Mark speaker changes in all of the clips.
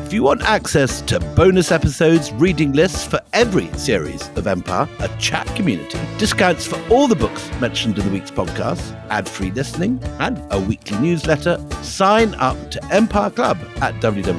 Speaker 1: If you want access to bonus episodes, reading lists for every series of Empire, a chat community, discounts for all the books mentioned in the week's podcast, ad-free listening, and a weekly newsletter, sign up to Empire Club at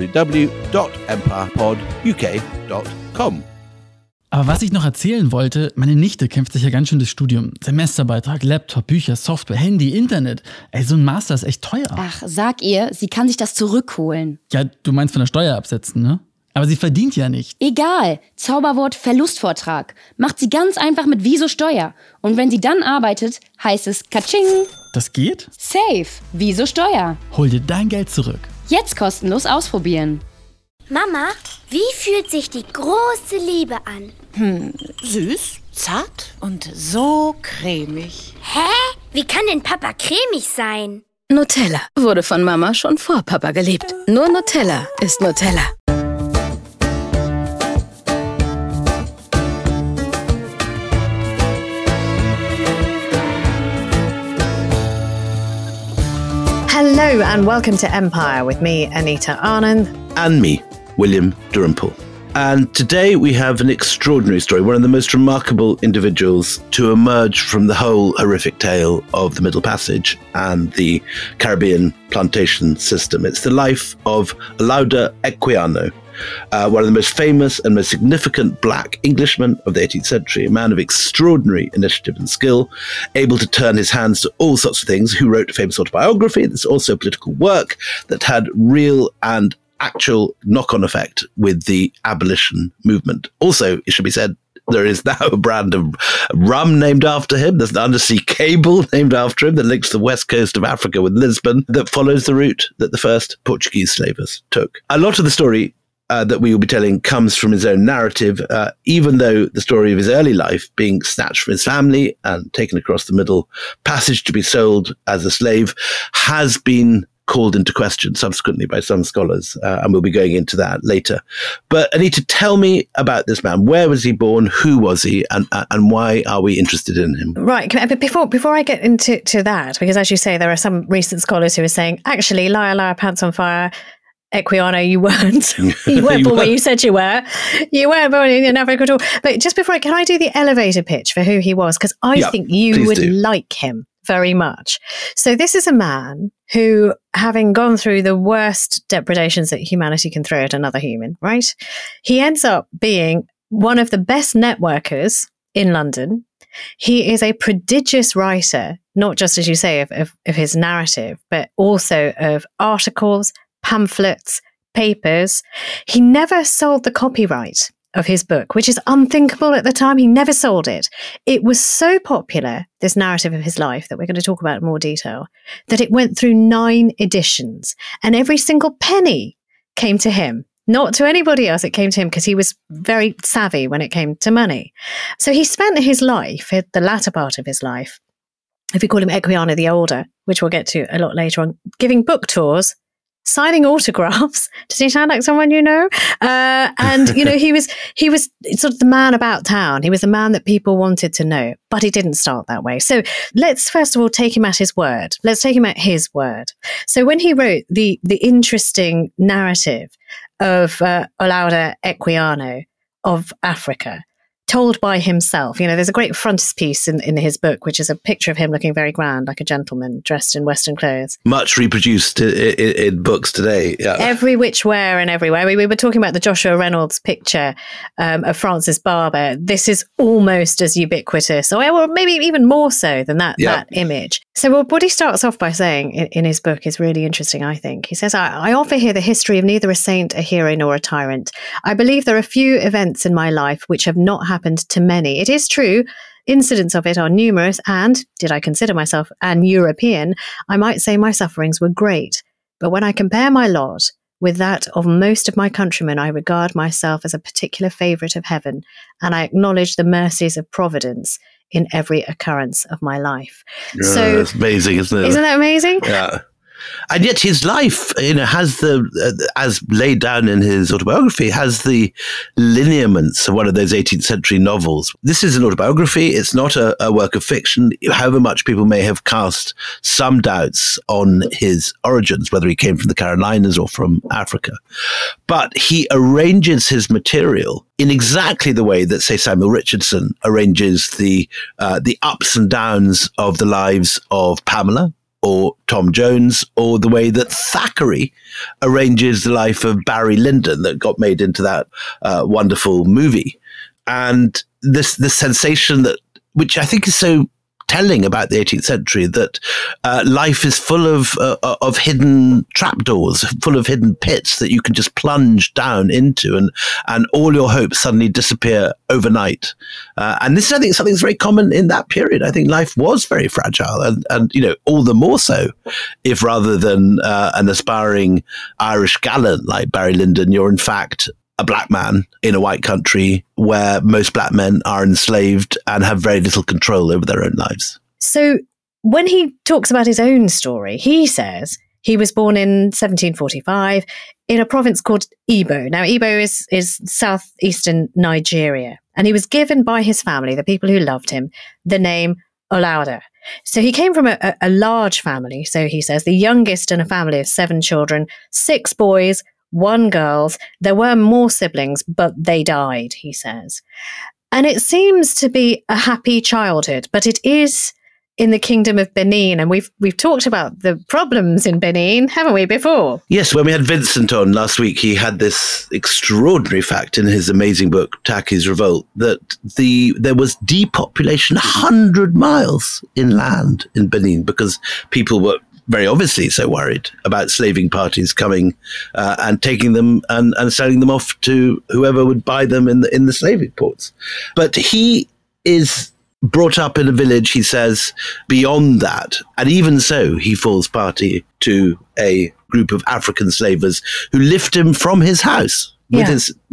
Speaker 1: www.empirepoduk.com.
Speaker 2: Aber was ich noch erzählen wollte, meine Nichte kämpft sich ja ganz schön das Studium. Semesterbeitrag, Laptop, Bücher, Software, Handy, Internet. Ey, so ein Master ist echt teuer.
Speaker 3: Ach, sag ihr, sie kann sich das zurückholen.
Speaker 2: Ja, du meinst von der Steuer absetzen, ne? Aber sie verdient ja nicht.
Speaker 3: Egal, Zauberwort Verlustvortrag. Macht sie ganz einfach mit Wieso Steuer. Und wenn sie dann arbeitet, heißt es Katsching.
Speaker 2: Das geht?
Speaker 3: Safe, Wieso Steuer.
Speaker 2: Hol dir dein Geld zurück.
Speaker 3: Jetzt kostenlos ausprobieren.
Speaker 4: Mama, wie fühlt sich die große Liebe an?
Speaker 5: Süß, zart und so cremig.
Speaker 4: Hä? Wie kann denn Papa cremig sein?
Speaker 6: Nutella wurde von Mama schon vor Papa geliebt. Nur Nutella ist Nutella.
Speaker 7: Hello and welcome to Empire with me, Anita Anand.
Speaker 1: And me, William Dalrymple. And today we have an extraordinary story, one of the most remarkable individuals to emerge from the whole horrific tale of the Middle Passage and the Caribbean plantation system. It's the life of Olaudah Equiano, one of the most famous and most significant black Englishmen of the 18th century, a man of extraordinary initiative and skill, able to turn his hands to all sorts of things, who wrote a famous autobiography. There's also political work that had real and actual knock-on effect with the abolition movement. Also, it should be said, there is now a brand of rum named after him. There's an undersea cable named after him that links the west coast of Africa with Lisbon that follows the route that the first Portuguese slavers took. A lot of the story that we will be telling comes from his own narrative, even though the story of his early life, being snatched from his family and taken across the Middle Passage to be sold as a slave, has been called into question subsequently by some scholars, and we'll be going into that later. But Anita, tell me about this man. Where was he born? Who was he? And why are we interested in him?
Speaker 7: Right, but before I get into that, because as you say, there are some recent scholars who are saying, actually, liar, pants on fire, Equiano, you weren't. You weren't born where you said you were. You weren't born in Africa at all. But just before, can I do the elevator pitch for who he was? Because I think you would like him very much. So this is a man who, having gone through the worst depredations that humanity can throw at another human, right? He ends up being one of the best networkers in London. He is a prodigious writer, not just, as you say, of his narrative, but also of articles, pamphlets, papers. He never sold the copyright of his book, which is unthinkable at the time. He never sold it. It was so popular, this narrative of his life that we're going to talk about in more detail, that it went through 9 editions, and every single penny came to him. Not to anybody else, it came to him because he was very savvy when it came to money. So he spent his life, the latter part of his life, if we call him Equiano the Older, which we'll get to a lot later on, giving book tours, signing autographs. Does he sound like someone you know? And you know, he was sort of the man about town. He was the man that people wanted to know, but he didn't start that way. So let's first of all take him at his word. Let's take him at his word. So when he wrote the interesting narrative of Olaudah Equiano of Africa, told by himself. You know, there's a great frontispiece in his book, which is a picture of him looking very grand, like a gentleman dressed in Western clothes.
Speaker 1: Much reproduced in books today. Yeah.
Speaker 7: Every which where and everywhere. We were talking about the Joshua Reynolds picture of Francis Barber. This is almost as ubiquitous, or maybe even more so than that image. So what he starts off by saying in his book is really interesting, I think. He says, I offer here the history of neither a saint, a hero, nor a tyrant. I believe there are few events in my life which have not happened to many. It is true, incidents of it are numerous, and, did I consider myself an European, I might say my sufferings were great. But when I compare my lot with that of most of my countrymen, I regard myself as a particular favourite of heaven, and I acknowledge the mercies of Providence in every occurrence of my life.
Speaker 1: So it's amazing, isn't it?
Speaker 7: Isn't that amazing?
Speaker 1: Yeah. And yet his life, has as laid down in his autobiography, has the lineaments of one of those 18th century novels. This is an autobiography. It's not a work of fiction, however much people may have cast some doubts on his origins, whether he came from the Carolinas or from Africa. But he arranges his material in exactly the way that, say, Samuel Richardson arranges the ups and downs of the lives of Pamela, or Tom Jones, or the way that Thackeray arranges the life of Barry Lyndon that got made into that wonderful movie. And this sensation that, which I think is so telling about the 18th century, that life is full of hidden trapdoors, full of hidden pits that you can just plunge down into, and all your hopes suddenly disappear overnight. And this is, I think, something that's very common in that period. I think life was very fragile, and all the more so if, rather than an aspiring Irish gallant like Barry Lyndon, you're in fact a black man in a white country where most black men are enslaved and have very little control over their own lives.
Speaker 7: So when he talks about his own story, he says he was born in 1745 in a province called Ibo. Now, Ibo is southeastern Nigeria, and he was given by his family, the people who loved him, the name Olaudah. So he came from a large family, so he says, the youngest in a family of 7 children, 6 boys, 1 girl. There were more siblings, but they died, he says. And it seems to be a happy childhood, but it is in the Kingdom of Benin. And we've talked about the problems in Benin, haven't we, before?
Speaker 1: Yes, when we had Vincent on last week, he had this extraordinary fact in his amazing book, Taki's Revolt, that there was depopulation 100 miles inland in Benin because people were very obviously so worried about slaving parties coming and taking them and selling them off to whoever would buy them in the slaving ports. But he is brought up in a village, he says, beyond that. And even so, he falls party to a group of African slavers who lift him from his house with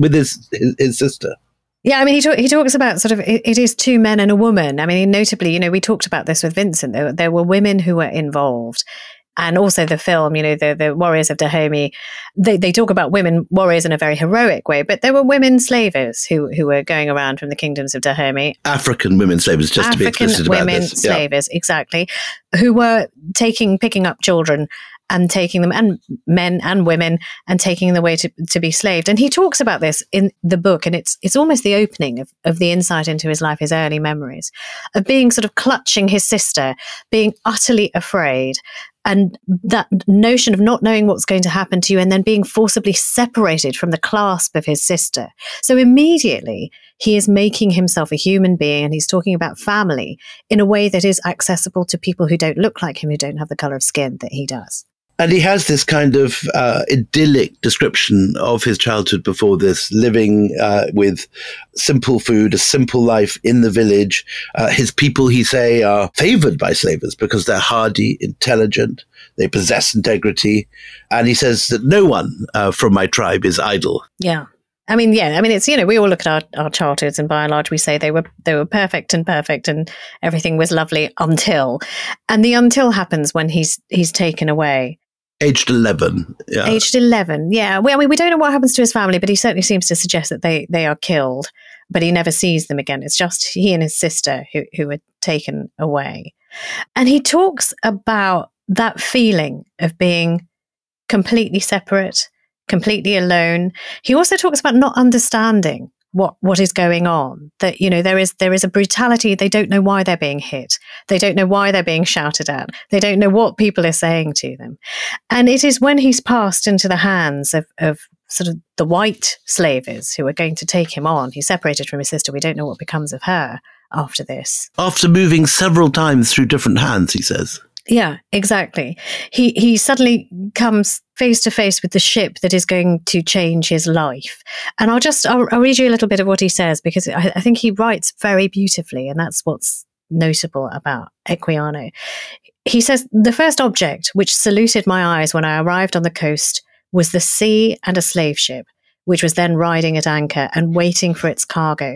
Speaker 1: his sister.
Speaker 7: Yeah, I mean, he talks about sort of, it is 2 men and a woman. I mean, notably, we talked about this with Vincent. There were women who were involved. And also the film, the Warriors of Dahomey, they talk about women warriors in a very heroic way, but there were women slavers who were going around from the kingdoms of Dahomey.
Speaker 1: African women slavers, just to be explicit about this.
Speaker 7: African women slavers, exactly, who were picking up children and taking them, and men and women, and taking them away to be slaved. And he talks about this in the book, and it's almost the opening of the insight into his life, his early memories, of being sort of clutching his sister, being utterly afraid, and that notion of not knowing what's going to happen to you, and then being forcibly separated from the clasp of his sister. So immediately he is making himself a human being, and he's talking about family in a way that is accessible to people who don't look like him, who don't have the color of skin that he does.
Speaker 1: And he has this kind of idyllic description of his childhood before this, living with simple food, a simple life in the village. His people, he say, are favored by slavers because they're hardy, intelligent, they possess integrity. And he says that no one from my tribe is idle.
Speaker 7: Yeah. I mean, it's, we all look at our childhoods, and by and large we say they were perfect and everything was lovely until. And the until happens when he's taken away.
Speaker 1: Aged 11. Yeah.
Speaker 7: Aged 11, yeah. We don't know what happens to his family, but he certainly seems to suggest that they are killed, but he never sees them again. It's just he and his sister who were taken away. And he talks about that feeling of being completely separate, completely alone. He also talks about not understanding what is going on, that, there is a brutality. They don't know why they're being hit. They don't know why they're being shouted at. They don't know what people are saying to them. And it is when he's passed into the hands of sort of the white slavers who are going to take him on. He's separated from his sister. We don't know what becomes of her after this.
Speaker 1: After moving several times through different hands, he says.
Speaker 7: Yeah, exactly. He suddenly comes face to face with the ship that is going to change his life. And I'll read you a little bit of what he says, because I think he writes very beautifully, and that's what's notable about Equiano. He says, "The first object which saluted my eyes when I arrived on the coast was the sea and a slave ship, which was then riding at anchor and waiting for its cargo.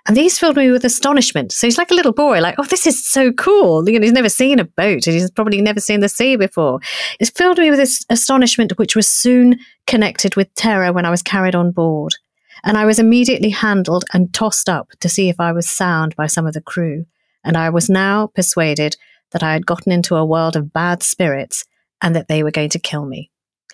Speaker 7: And these filled me with astonishment. So he's like a little boy, like, oh, this is so cool. You know, he's never seen a boat and he's probably never seen the sea before. It filled me with this astonishment, which was soon connected with terror when I was carried on board. And I was immediately handled and tossed up to see if I was sound by some of the crew. And I was now persuaded that I had gotten into a world of bad spirits and that they were going to kill me.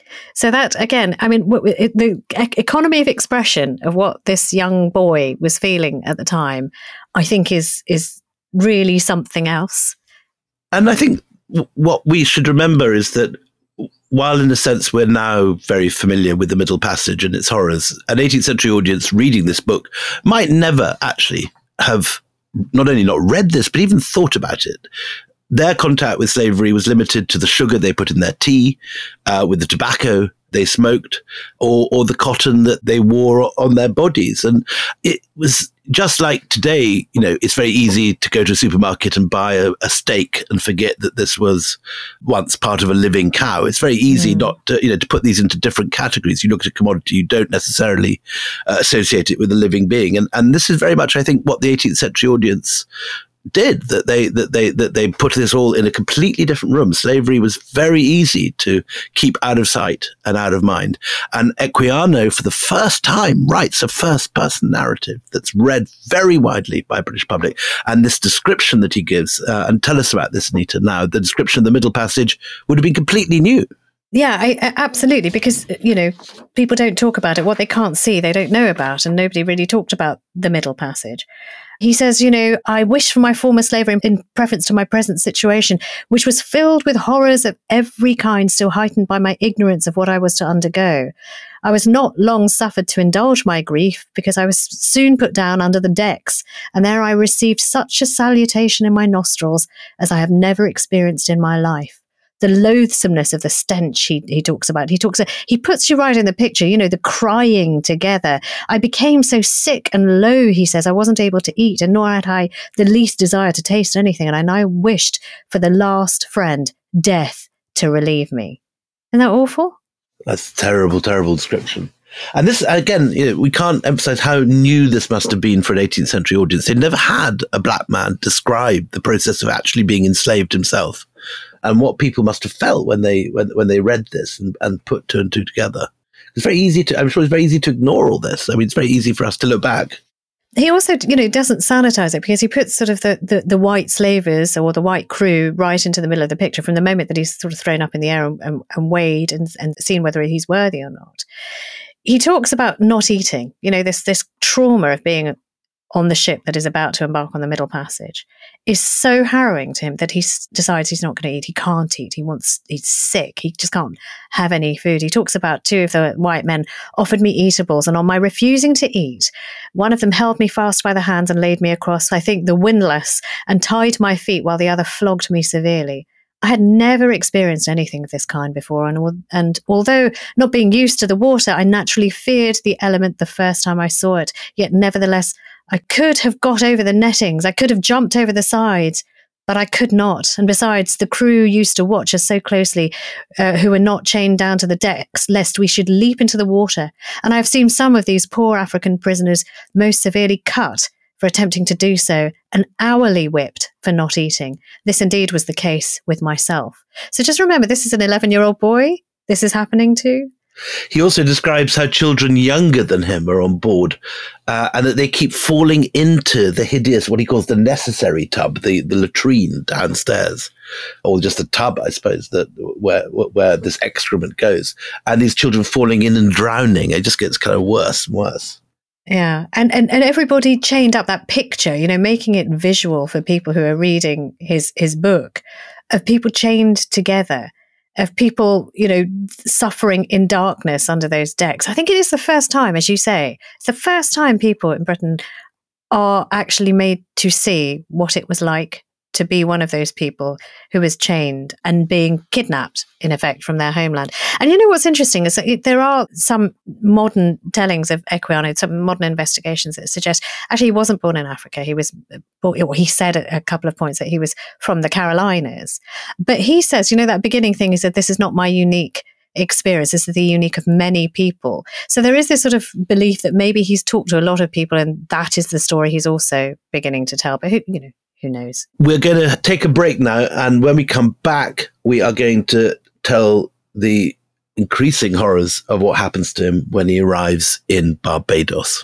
Speaker 7: So that, again, I mean, the economy of expression of what this young boy was feeling at the time, I think is really something else.
Speaker 1: And I think what we should remember is that while in a sense we're now very familiar with the Middle Passage and its horrors, an 18th century audience reading this book might never actually have not only not read this, but even thought about it. Their contact with slavery was limited to the sugar they put in their tea, with the tobacco they smoked, or the cotton that they wore on their bodies. And it was just like today, you know, it's very easy to go to a supermarket and buy a steak and forget that this was once part of a living cow. It's very easy not to, you know, to put these into different categories. You look at a commodity, you don't necessarily associate it with a living being. And this is very much, I think, what the 18th century audience did, that they put this all in a completely different room. Slavery was very easy to keep out of sight and out of mind. And Equiano, for the first time, writes a first-person narrative that's read very widely by British public. And this description that he gives, and tell us about this, Anita, now, the description of the Middle Passage would have been completely new.
Speaker 7: Yeah, absolutely, because, you know, people don't talk about it. What they can't see, they don't know about, and nobody really talked about the Middle Passage. He says, you know, I wish for my former slavery in preference to my present situation, which was filled with horrors of every kind, still heightened by my ignorance of what I was to undergo. I was not long suffered to indulge my grief, because I was soon put down under the decks, and there I received such a salutation in my nostrils as I have never experienced in my life. The loathsomeness of the stench he talks about. He puts you right in the picture, you know, the crying together. I became so sick and low, he says, I wasn't able to eat, and nor had I the least desire to taste anything, and I now wished for the last friend, death, to relieve me. Isn't that awful?
Speaker 1: That's a terrible, terrible description. And this, again, you know, we can't emphasize how new this must have been for an 18th century audience. They'd never had a black man describe the process of actually being enslaved himself, and what people must have felt when they read this and put two and two together. It's very easy to, I'm sure it's very easy to ignore all this. I mean, it's very easy for us to look back.
Speaker 7: He also, you know, doesn't sanitize it, because he puts sort of the white slavers or the white crew right into the middle of the picture from the moment that he's sort of thrown up in the air and weighed and seen whether he's worthy or not. He talks about not eating, you know, this trauma of being on the ship that is about to embark on the Middle Passage is so harrowing to him that he decides he's not going to eat. He can't eat. He's sick. He just can't have any food. He talks about two of the white men offered me eatables, and on my refusing to eat, one of them held me fast by the hands and laid me across, I think, the windlass, and tied my feet while the other flogged me severely. I had never experienced anything of this kind before, and although not being used to the water, I naturally feared the element the first time I saw it. Yet nevertheless, I could have got over the nettings, I could have jumped over the sides, but I could not. And besides, the crew used to watch us so closely, who were not chained down to the decks, lest we should leap into the water. And I've seen some of these poor African prisoners most severely cut for attempting to do so, and hourly whipped for not eating. This indeed was the case with myself. So just remember, this is an 11-year-old boy this is happening to.
Speaker 1: He also describes how children younger than him are on board, and that they keep falling into the hideous, what he calls the necessary tub, the latrine downstairs, or just the tub, I suppose, that where this excrement goes. And these children falling in and drowning. It just gets kind of worse and worse.
Speaker 7: Yeah. And everybody chained up, that picture, you know, making it visual for people who are reading his book, of people chained together, of people, you know, suffering in darkness under those decks. I think it is the first time, as you say, it's the first time people in Britain are actually made to see what it was like to be one of those people who was chained and being kidnapped, in effect, from their homeland. And you know what's interesting is that there are some modern tellings of Equiano, some modern investigations that suggest actually he wasn't born in Africa. He said at a couple of points that he was from the Carolinas. But he says, you know, that beginning thing is that this is not my unique experience. This is the unique of many people. So there is this sort of belief that maybe he's talked to a lot of people and that is the story he's also beginning to tell. But who knows?
Speaker 1: We're going to take a break now. And when we come back, we are going to tell the increasing horrors of what happens to him when he arrives in Barbados.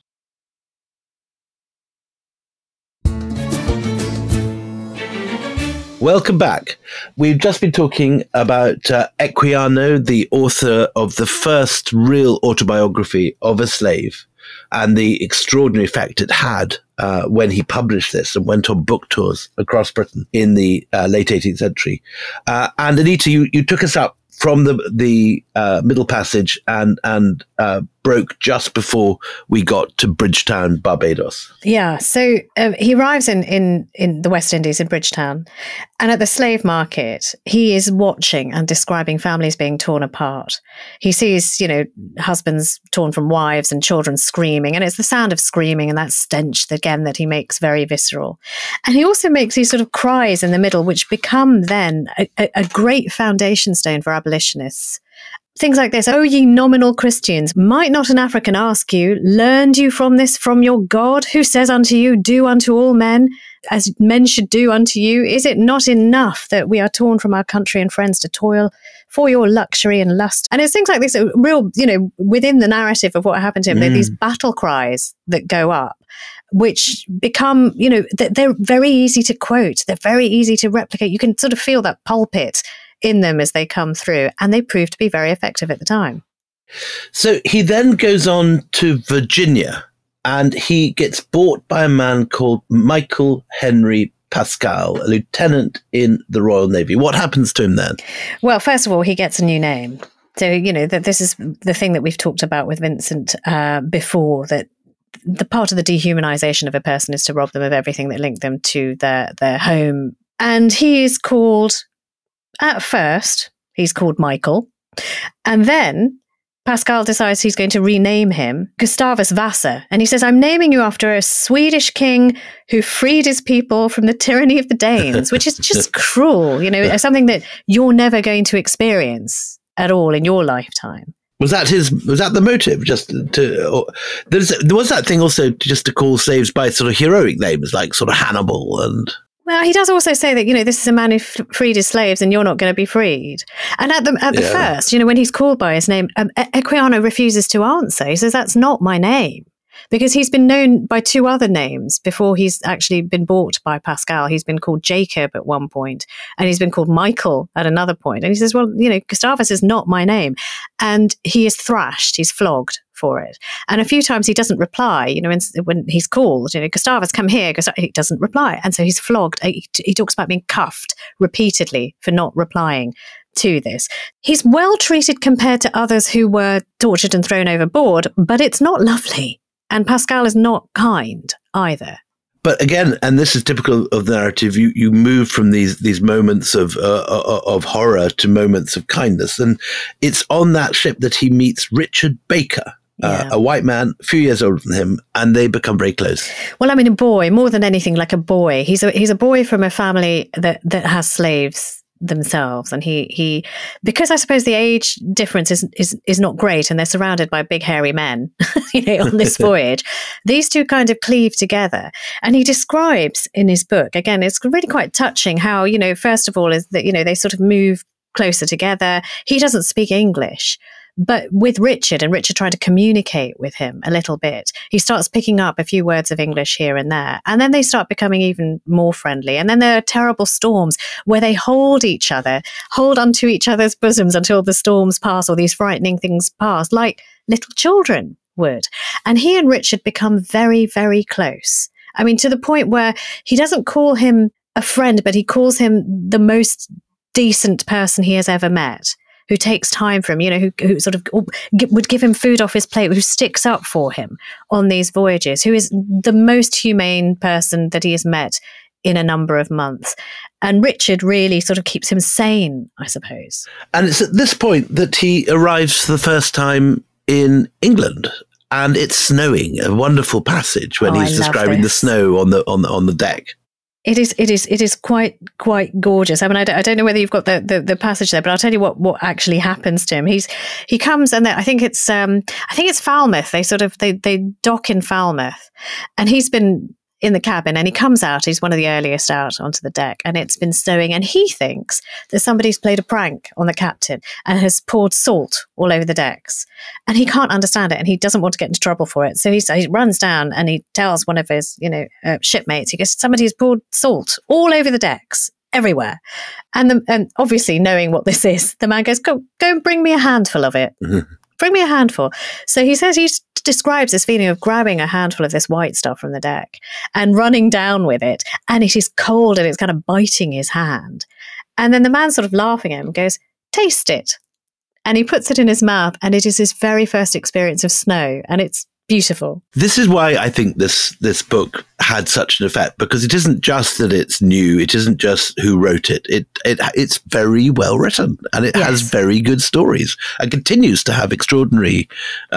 Speaker 1: Welcome back. We've just been talking about Equiano, the author of the first real autobiography of a slave, and the extraordinary effect it had when he published this and went on book tours across Britain in the late 18th century. And Anita, you took us up from the Middle Passage and broke just before we got to Bridgetown, Barbados.
Speaker 7: Yeah, so he arrives in the West Indies, in Bridgetown, and at the slave market, he is watching and describing families being torn apart. He sees, husbands torn from wives and children screaming, and it's the sound of screaming and that stench, again, that he makes very visceral. And he also makes these sort of cries in the middle, which become then a great foundation stone for abolitionists. Things like this: "O ye nominal Christians, might not an African ask you, learned you from this from your God, who says unto you, do unto all men as men should do unto you? Is it not enough that we are torn from our country and friends to toil for your luxury and lust?" And it's things like this, real, within the narrative of what happened to him, there are these battle cries that go up, which become, they're very easy to quote. They're very easy to replicate. You can sort of feel that pulpit in them as they come through, and they proved to be very effective at the time.
Speaker 1: So he then goes on to Virginia, and he gets bought by a man called Michael Henry Pascal, a lieutenant in the Royal Navy. What happens to him then?
Speaker 7: Well, first of all, he gets a new name. So, that this is the thing that we've talked about with Vincent before, that the part of the dehumanization of a person is to rob them of everything that linked them to their home. And he is called, at first, he's called Michael. And then Pascal decides he's going to rename him Gustavus Vasa. And he says, "I'm naming you after a Swedish king who freed his people from the tyranny of the Danes," which is just cruel, something that you're never going to experience at all in your lifetime.
Speaker 1: Was that the motive? Just there was that thing also just to call slaves by sort of heroic names, like sort of Hannibal and...
Speaker 7: Well, he does also say that, this is a man who freed his slaves and you're not going to be freed. And at the first, when he's called by his name, Equiano refuses to answer. He says, "That's not my name." Because he's been known by two other names before he's actually been bought by Pascal. He's been called Jacob at one point, and he's been called Michael at another point. And he says, "Well, Gustavus is not my name." And he is thrashed, he's flogged for it. And a few times he doesn't reply, when he's called, "Gustavus, come here." He doesn't reply. And so he's flogged. He talks about being cuffed repeatedly for not replying to this. He's well treated compared to others who were tortured and thrown overboard, but it's not lovely. And Pascal is not kind either.
Speaker 1: But again, and this is typical of the narrative, you move from these moments of horror to moments of kindness. And it's on that ship that he meets Richard Baker, a white man, a few years older than him, and they become very close.
Speaker 7: Well, a boy, more than anything, like a boy. He's a boy from a family that has slaves themselves, and he because I suppose the age difference is not great, and they're surrounded by big hairy men on this voyage. These two kind of cleave together, and he describes in his book, again, it's really quite touching how, first of all is that they sort of move closer together. He doesn't speak English, but with Richard, and Richard trying to communicate with him a little bit, he starts picking up a few words of English here and there. And then they start becoming even more friendly. And then there are terrible storms where they hold onto each other's bosoms until the storms pass, or these frightening things pass, like little children would. And he and Richard become very, very close. To the point where he doesn't call him a friend, but he calls him the most decent person he has ever met, who takes time for him, who sort of would give him food off his plate, who sticks up for him on these voyages, who is the most humane person that he has met in a number of months. And Richard really sort of keeps him sane, I suppose. And
Speaker 1: it's at this point that he arrives for the first time in England, and it's snowing, a wonderful passage when he's describing the snow on the deck.
Speaker 7: It is quite gorgeous. I mean, I don't know whether you've got the passage there, but I'll tell you what actually happens to him. He comes, and I think it's Falmouth. They dock in Falmouth, and he's been in the cabin, and he comes out. He's one of the earliest out onto the deck, and it's been snowing, and he thinks that somebody's played a prank on the captain and has poured salt all over the decks, and he can't understand it, and he doesn't want to get into trouble for it. So he runs down and he tells one of his shipmates. He goes, "Somebody's poured salt all over the decks, everywhere," and obviously knowing what this is, the man goes, "Go and bring me a handful of it." Mm-hmm. Bring me a handful. So he says he describes this feeling of grabbing a handful of this white stuff from the deck and running down with it. And it is cold and it's kind of biting his hand. And then the man sort of laughing at him goes, "Taste it." And he puts it in his mouth, and it is his very first experience of snow. And it's beautiful.
Speaker 1: This is why I think this book had such an effect, because it isn't just that it's new. It isn't just who wrote it. It's very well written, and it has very good stories, and continues to have extraordinary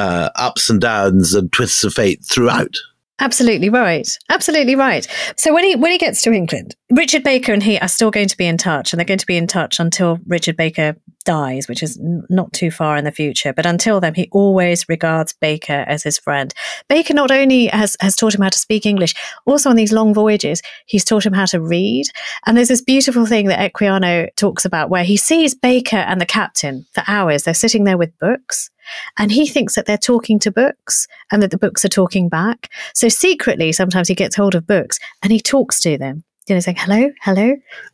Speaker 1: ups and downs and twists of fate throughout.
Speaker 7: Absolutely right. Absolutely right. So when he gets to England, Richard Baker and he are still going to be in touch, and they're going to be in touch until Richard Baker dies, which is not too far in the future. But until then, he always regards Baker as his friend. Baker not only has taught him how to speak English, also on these long voyages, he's taught him how to read. And there's this beautiful thing that Equiano talks about where he sees Baker and the captain for hours. They're sitting there with books. And he thinks that they're talking to books and that the books are talking back. So secretly, sometimes he gets hold of books and he talks to them, saying, "Hello, hello."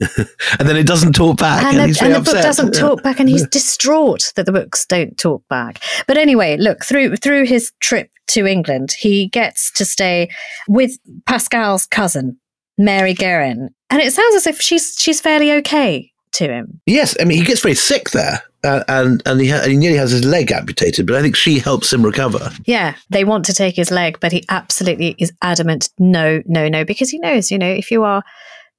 Speaker 1: And then it doesn't talk back. And he's very upset.
Speaker 7: The book doesn't talk back, and he's distraught that the books don't talk back. But anyway, look, through his trip to England, he gets to stay with Pascal's cousin, Mary Guerin. And it sounds as if she's fairly okay to him.
Speaker 1: Yes, I mean, he gets very sick there. And he nearly has his leg amputated, but I think she helps him recover.
Speaker 7: Yeah, they want to take his leg, but he absolutely is adamant, no, because he knows, if you are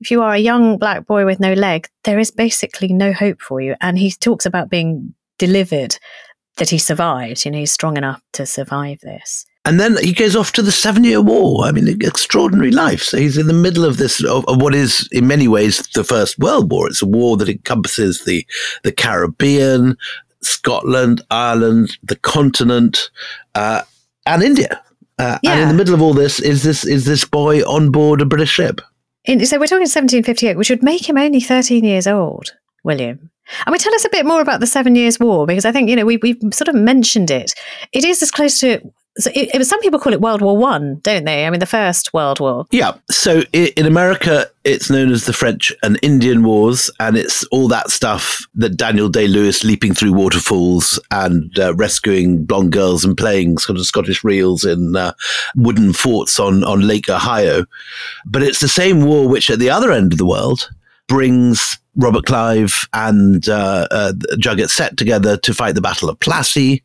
Speaker 7: a young black boy with no leg, there is basically no hope for you. And he talks about being delivered, that he survived. He's strong enough to survive this.
Speaker 1: And then he goes off to the 7-Year War. I mean, extraordinary life. So he's in the middle of this, of what is in many ways the First World War. It's a war that encompasses the Caribbean, Scotland, Ireland, the continent, and India. And in the middle of all this is this boy on board a British ship.
Speaker 7: So we're talking 1758, which would make him only 13 years old, William. I mean, tell us a bit more about the 7 Years' War, because I think, we've sort of mentioned it. It is as close to... So some people call it World War One, don't they? I mean, the First World War.
Speaker 1: Yeah. So in America, it's known as the French and Indian Wars, and it's all that stuff that Daniel Day-Lewis leaping through waterfalls and rescuing blonde girls and playing sort of Scottish reels in wooden forts on Lake Ohio. But it's the same war which at the other end of the world brings Robert Clive and Jugget Sett together to fight the Battle of Plassey,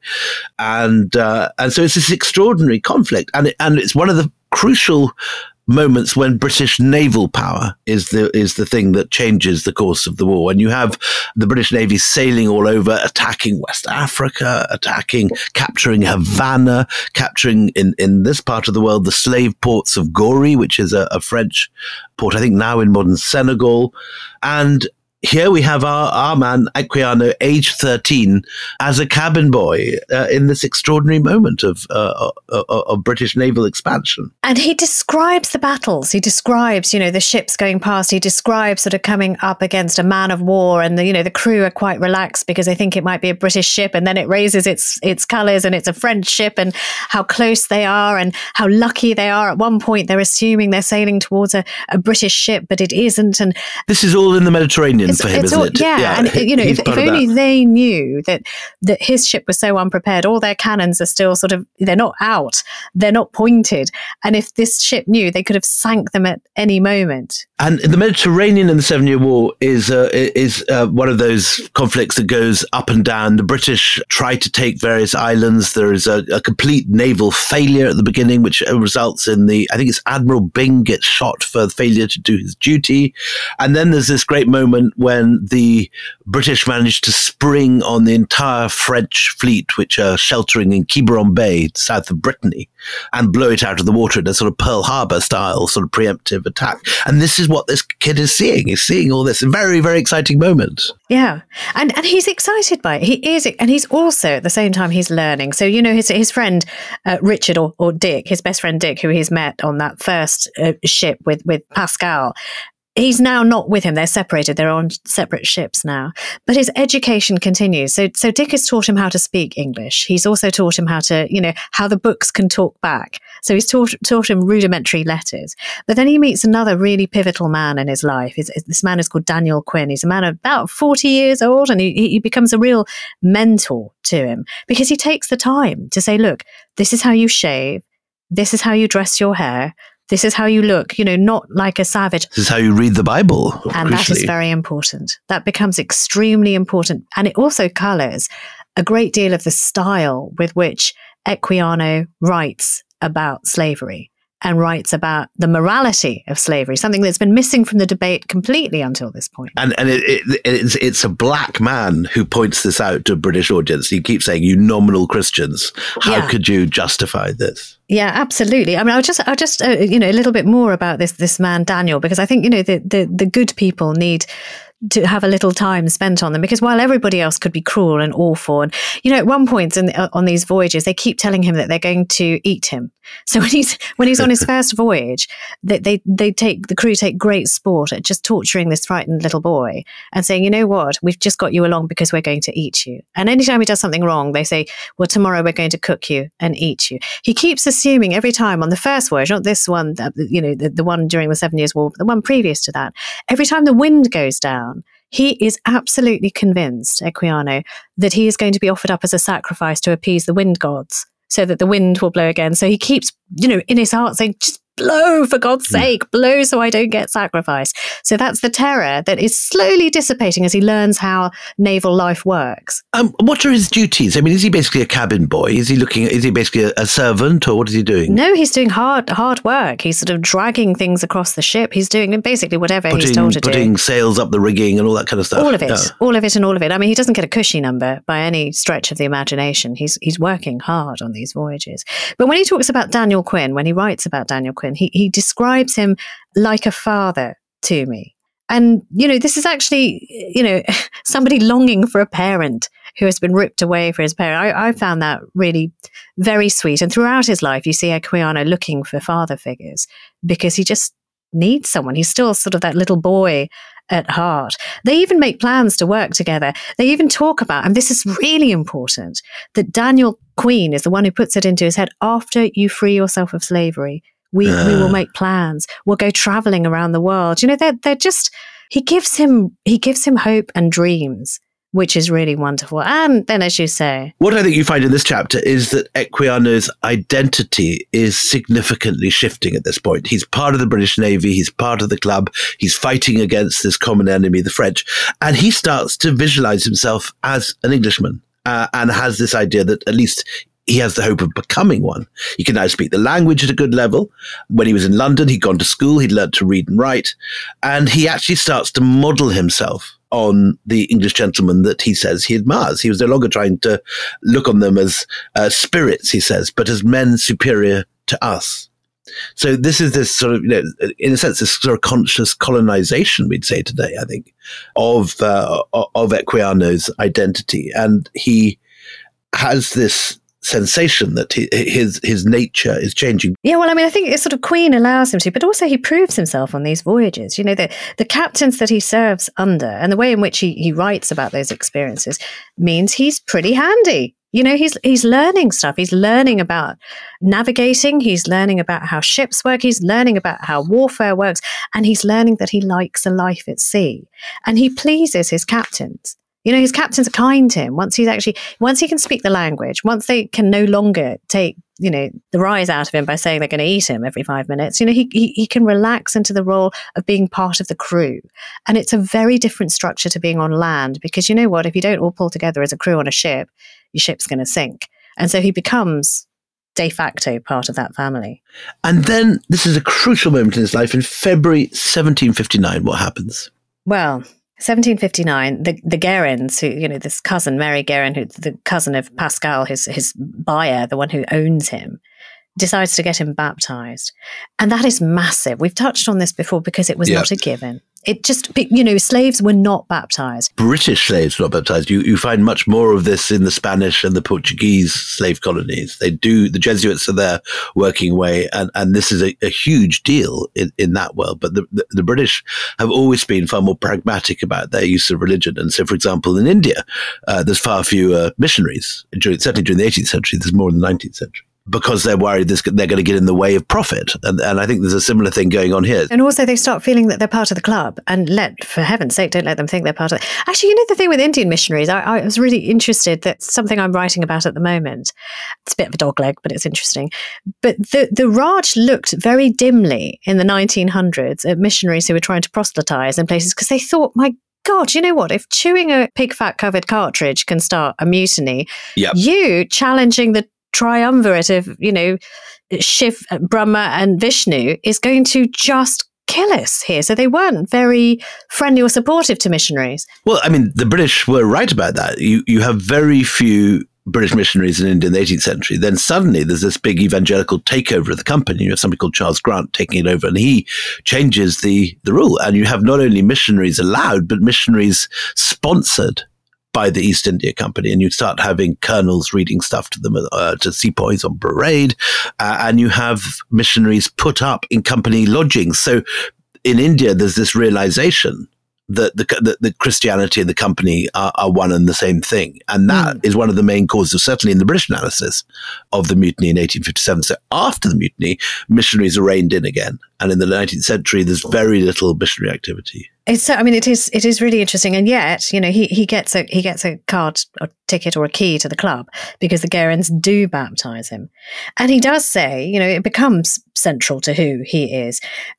Speaker 1: and so it's this extraordinary conflict, and it's one of the crucial moments when British naval power is the thing that changes the course of the war. And you have the British Navy sailing all over, attacking West Africa, capturing Havana, capturing in this part of the world the slave ports of Gori, which is a French port, I think now in modern Senegal. And here we have our man, Equiano, age 13, as a cabin boy in this extraordinary moment of British naval expansion.
Speaker 7: And he describes the battles. He describes, the ships going past. He describes sort of coming up against a man of war, and the crew are quite relaxed because they think it might be a British ship, and then it raises its colours and it's a French ship, and how close they are and how lucky they are. At one point, they're assuming they're sailing towards a British ship, but it isn't. And
Speaker 1: this is all in the Mediterranean. For him, isn't it?
Speaker 7: Yeah, and if only they knew that his ship was so unprepared, all their cannons are still they're not out, they're not pointed, and if this ship knew, they could have sank them at any moment.
Speaker 1: And the Mediterranean in the 7-Year War is one of those conflicts that goes up and down. The British try to take various islands. There is a complete naval failure at the beginning, which results in I think it's Admiral Byng gets shot for failure to do his duty. And then there's this great moment when the British managed to spring on the entire French fleet, which are sheltering in Quiberon Bay, south of Brittany, and blow it out of the water in a sort of Pearl Harbor style sort of preemptive attack. And this is what this kid is seeing. He's seeing all this very, very exciting moment.
Speaker 7: Yeah. And he's excited by it. He is. And he's also, at the same time, he's learning. So, his friend, Richard or Dick, his best friend Dick, who he's met on that first ship with Pascal, he's now not with him. They're separated. They're on separate ships now. But his education continues. So Dick has taught him how to speak English. He's also taught him how to, how the books can talk back. So he's taught him rudimentary letters. But then he meets another really pivotal man in his life. This man is called Daniel Quinn. He's a man about 40 years old, and he becomes a real mentor to him because he takes the time to say, look, this is how you shave. This is how you dress your hair. This is how you look, not like a savage.
Speaker 1: This is how you read the Bible.
Speaker 7: And that is very important. That becomes extremely important. And it also colours a great deal of the style with which Equiano writes about slavery and writes about the morality of slavery, something that's been missing from the debate completely until this point.
Speaker 1: And it's a black man who points this out to a British audience. He keeps saying, you nominal Christians, how could you justify this?
Speaker 7: Yeah, absolutely. I mean, I'll just a little bit more about this man, Daniel, because I think, the good people need to have a little time spent on them, because while everybody else could be cruel and awful, and at one point on these voyages, they keep telling him that they're going to eat him. So when he's on his first voyage, the crew take great sport at just torturing this frightened little boy and saying, you know what, we've just got you along because we're going to eat you. And anytime he does something wrong, they say, well, tomorrow we're going to cook you and eat you. He keeps assuming every time on the first voyage, not this one, the one during the 7 Years' War, but the one previous to that, every time the wind goes down, he is absolutely convinced, Equiano, that he is going to be offered up as a sacrifice to appease the wind gods so that the wind will blow again. So he keeps, in his heart saying, just blow, for God's sake, blow so I don't get sacrificed. So that's the terror that is slowly dissipating as he learns how naval life works.
Speaker 1: What are his duties? I mean, is he basically a cabin boy? Is he basically a servant, or what is he doing?
Speaker 7: No, he's doing hard work. He's sort of dragging things across the ship. He's doing basically whatever he's told to do.
Speaker 1: Putting sails up the rigging and all that kind of stuff.
Speaker 7: All of it. I mean, he doesn't get a cushy number by any stretch of the imagination. He's working hard on these voyages. But when he talks about Daniel Quinn, when he writes about Daniel Quinn, he describes him like a father to me. And, this is actually, somebody longing for a parent who has been ripped away for his parent. I found that really very sweet. And throughout his life, you see Equiano looking for father figures because he just needs someone. He's still sort of that little boy at heart. They even make plans to work together. They even talk about, and this is really important, that Daniel Quinn is the one who puts it into his head, after you free yourself of slavery, we will make plans. We'll go traveling around the world. They're just, he gives him hope and dreams, which is really wonderful. And then, as you say,
Speaker 1: what I think you find in this chapter is that Equiano's identity is significantly shifting at this point. He's part of the British Navy. He's part of the club. He's fighting against this common enemy, the French. And he starts to visualize himself as an Englishman and has this idea that at least he has the hope of becoming one. He can now speak the language at a good level. When he was in London, he'd gone to school, he'd learned to read and write, and he actually starts to model himself on the English gentleman that he says he admires. He was no longer trying to look on them as spirits, he says, but as men superior to us. So this is this sort of, in a sense, this sort of conscious colonization, we'd say today, I think, of Equiano's identity. And he has this sensation that his nature is changing.
Speaker 7: Yeah, well, I mean, I think it's sort of Queen allows him to, but also he proves himself on these voyages. The captains that he serves under and the way in which he writes about those experiences means he's pretty handy. He's learning stuff. He's learning about navigating. He's learning about how ships work. He's learning about how warfare works. And he's learning that he likes a life at sea. And he pleases his captains. His captains are kind to him once he can speak the language, once they can no longer take, the rise out of him by saying they're going to eat him every 5 minutes. He can relax into the role of being part of the crew. And it's a very different structure to being on land because if you don't all pull together as a crew on a ship, your ship's going to sink. And so he becomes de facto part of that family.
Speaker 1: And then this is a crucial moment in his life. In February 1759, what happens?
Speaker 7: Well, 1759, the Guérins, who, this cousin, Mary Guérin, who's the cousin of Pascal, his buyer, the one who owns him, decides to get him baptized. And that is massive. We've touched on this before because it was not a given. It just, slaves were not baptized.
Speaker 1: British slaves were not baptized. You find much more of this in the Spanish and the Portuguese slave colonies. The Jesuits are there working away, and this is a huge deal in that world. But the British have always been far more pragmatic about their use of religion. And so, for example, in India, there's far fewer missionaries. Certainly during the 18th century, there's more in the 19th century. Because they're worried they're going to get in the way of profit. And I think there's a similar thing going on here.
Speaker 7: And also they start feeling that they're part of the club, and for heaven's sake, don't let them think they're part of it. Actually, the thing with Indian missionaries, I was really interested, that's something I'm writing about at the moment. It's a bit of a dogleg, but it's interesting. But the Raj looked very dimly in the 1900s at missionaries who were trying to proselytize in places because they thought, my God, you know what? If chewing a pig fat covered cartridge can start a mutiny, you challenging the triumvirate of, Shiv, Brahma and Vishnu is going to just kill us here. So they weren't very friendly or supportive to missionaries.
Speaker 1: Well, I mean, the British were right about that. You have very few British missionaries in India in the 18th century. Then suddenly there's this big evangelical takeover of the company. You have somebody called Charles Grant taking it over, and he changes the rule. And you have not only missionaries allowed, but missionaries sponsored by the East India Company, and you start having colonels reading stuff to them, to sepoys on parade, and you have missionaries put up in company lodgings. So in India, there's this realization that the Christianity and the company are one and the same thing. And that is one of the main causes, certainly in the British analysis, of the mutiny in 1857. So after the mutiny, missionaries are reined in again. And in the 19th century, there's very little missionary activity.
Speaker 7: It is really interesting. And yet, he gets a card or ticket or a key to the club because the Gerrans do baptize him. And he does say, it becomes central to who he is.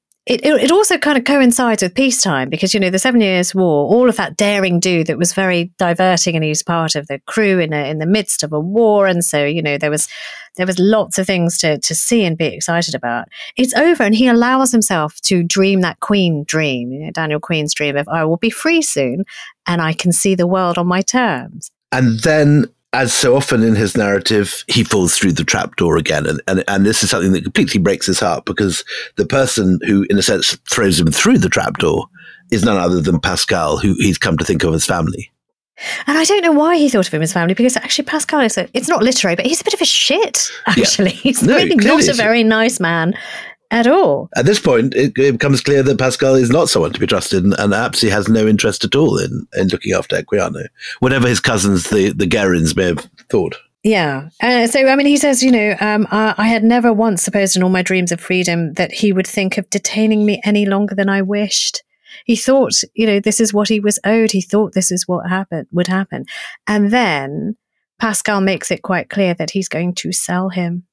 Speaker 7: It also kind of coincides with peacetime because, the 7 Years' War, all of that daring do that was very diverting, and he was part of the crew in the midst of a war. And so, there was lots of things to see and be excited about. It's over, and he allows himself to dream that Queen dream, Daniel Queen's dream of, I will be free soon and I can see the world on my terms.
Speaker 1: And then, as so often in his narrative, he falls through the trapdoor again. And this is something that completely breaks his heart, because the person who, in a sense, throws him through the trapdoor is none other than Pascal, who he's come to think of as family.
Speaker 7: And I don't know why he thought of him as family, because actually Pascal it's not literary, but he's a bit of a shit, actually. He's really not a very nice man at all.
Speaker 1: At this point, it becomes clear that Pascal is not someone to be trusted, and perhaps he has no interest at all in looking after Equiano, whatever his cousins, the Gerrans, may have thought.
Speaker 7: Yeah. He says, I had never once supposed in all my dreams of freedom that he would think of detaining me any longer than I wished. He thought, this is what he was owed. He thought this is what would happen. And then Pascal makes it quite clear that he's going to sell him.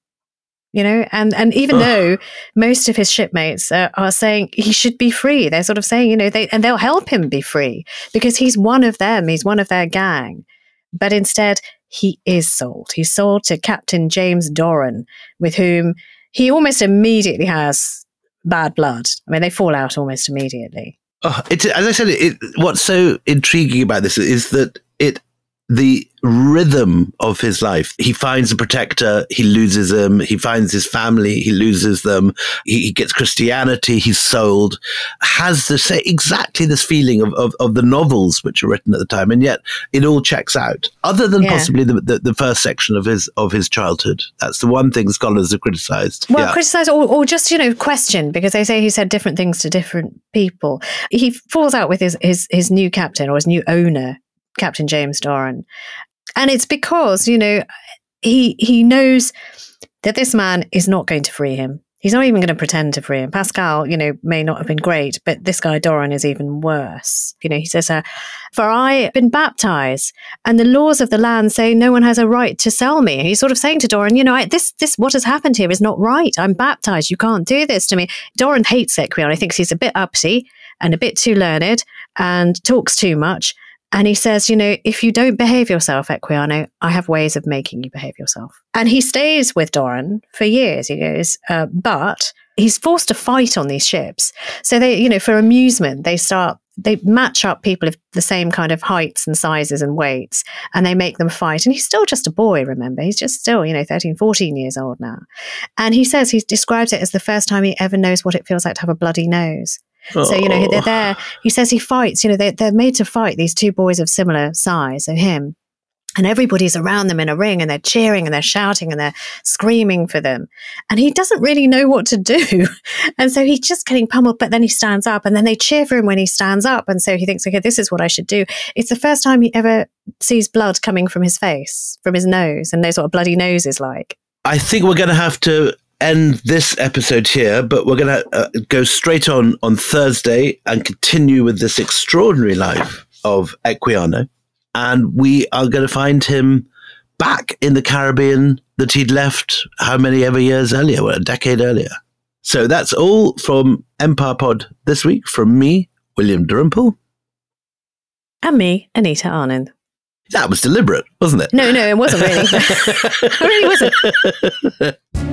Speaker 7: And even though most of his shipmates are saying he should be free, they're sort of saying, and they'll help him be free because he's one of them, he's one of their gang. But instead, he is sold. He's sold to Captain James Doran, with whom he almost immediately has bad blood. I mean, they fall out almost immediately.
Speaker 1: As I said, what's so intriguing about this is that the rhythm of his life. He finds a protector, he loses him. He finds his family, he loses them. He gets Christianity, he's sold. Has exactly this feeling of the novels which are written at the time, and yet it all checks out. Other than possibly the first section of his childhood. That's the one thing scholars have criticised.
Speaker 7: Well, criticised or just questioned, because they say he said different things to different people. He falls out with his new captain, or his new owner, Captain James Doran. And it's because, he knows that this man is not going to free him. He's not even going to pretend to free him. Pascal, may not have been great, but this guy Doran is even worse. He says, for I have been baptized, and the laws of the land say no one has a right to sell me. And he's sort of saying to Doran, this what has happened here is not right. I'm baptized. You can't do this to me. Doran hates Equiano. He thinks he's a bit uppity and a bit too learned and talks too much. And he says, if you don't behave yourself, Equiano, I have ways of making you behave yourself. And he stays with Doran for years. He goes, but he's forced to fight on these ships. So they, for amusement, they match up people of the same kind of heights and sizes and weights, and they make them fight. And he's still just a boy, remember? He's just still, 13, 14 years old now. And he says, he describes it as the first time he ever knows what it feels like to have a bloody nose. So, they're there. He says he fights, they're made to fight, these two boys of similar size, so him. And everybody's around them in a ring, and they're cheering and they're shouting and they're screaming for them. And he doesn't really know what to do. And so he's just getting pummeled, but then he stands up, and then they cheer for him when he stands up. And so he thinks, okay, this is what I should do. It's the first time he ever sees blood coming from his face, from his nose, and knows what a bloody nose is like.
Speaker 1: I think we're going to have to end this episode here, but we're going to go straight on Thursday and continue with this extraordinary life of Equiano. And we are going to find him back in the Caribbean that he'd left how many ever years earlier, a decade earlier. So that's all from Empire Pod this week from me, William Dalrymple.
Speaker 7: And me, Anita Anand.
Speaker 1: That was deliberate, wasn't it?
Speaker 7: No, it wasn't really. It really wasn't.